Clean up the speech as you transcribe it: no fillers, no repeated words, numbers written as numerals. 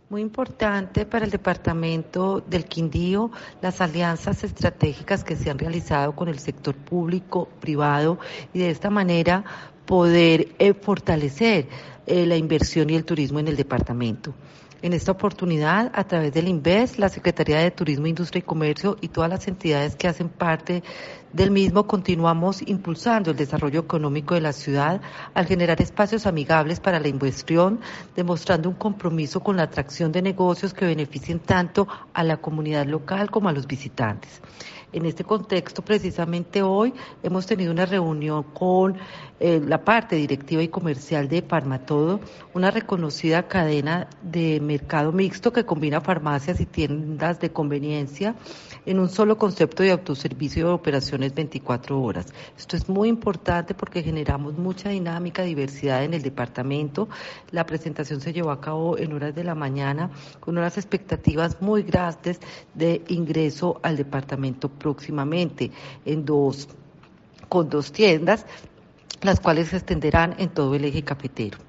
Muy importante para el departamento del Quindío las alianzas estratégicas que se han realizado con el sector público, privado y de esta manera poder fortalecer la inversión y el turismo en el departamento. En esta oportunidad, a través del INVES, la Secretaría de Turismo, Industria y Comercio y todas las entidades que hacen parte del mismo, continuamos impulsando el desarrollo económico de la ciudad al generar espacios amigables para la inversión, demostrando un compromiso con la atracción de negocios que beneficien tanto a la comunidad local como a los visitantes. En este contexto, precisamente hoy hemos tenido una reunión con la parte directiva y comercial de Farmatodo, una reconocida cadena de mercado mixto que combina farmacias y tiendas de conveniencia en un solo concepto de autoservicio de operaciones 24 horas. Esto es muy importante porque generamos mucha dinámica, diversidad en el departamento. La presentación se llevó a cabo en horas de la mañana con unas expectativas muy grandes de ingreso al departamento próximamente con dos tiendas, las cuales se extenderán en todo el eje cafetero.